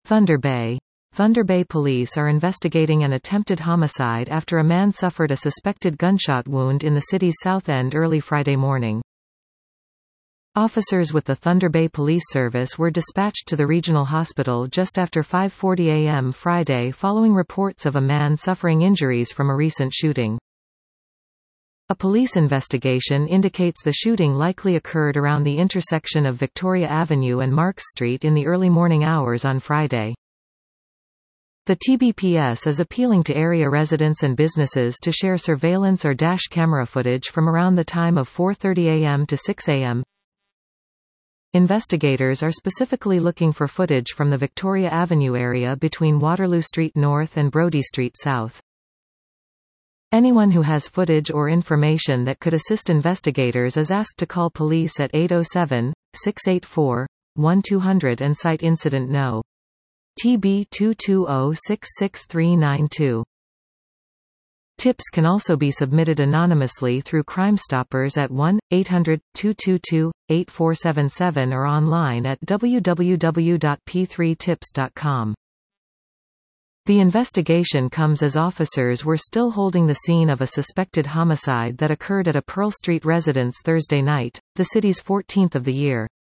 Thunder Bay. Thunder Bay police are investigating an attempted homicide after a man suffered a suspected gunshot wound in the city's South End early Friday morning. Officers with the Thunder Bay Police Service were dispatched to the regional hospital just after 5:40 a.m. Friday following reports of a man suffering injuries from a recent shooting. A police investigation indicates the shooting likely occurred around the intersection of Victoria Avenue and Marks Street in the early morning hours on Friday. The TBPS is appealing to area residents and businesses to share surveillance or dash camera footage from around the time of 4:30 a.m. to 6 a.m. Investigators are specifically looking for footage from the Victoria Avenue area between Waterloo Street North and Brodie Street South. Anyone who has footage or information that could assist investigators is asked to call police at 807-684-1200 and cite Incident No. TB 220-66392. Tips can also be submitted anonymously through Crime Stoppers at 1-800-222-8477 or online at www.p3tips.com. The investigation comes as officers were still holding the scene of a suspected homicide that occurred at a Pearl Street residence Thursday night, the city's 14th of the year.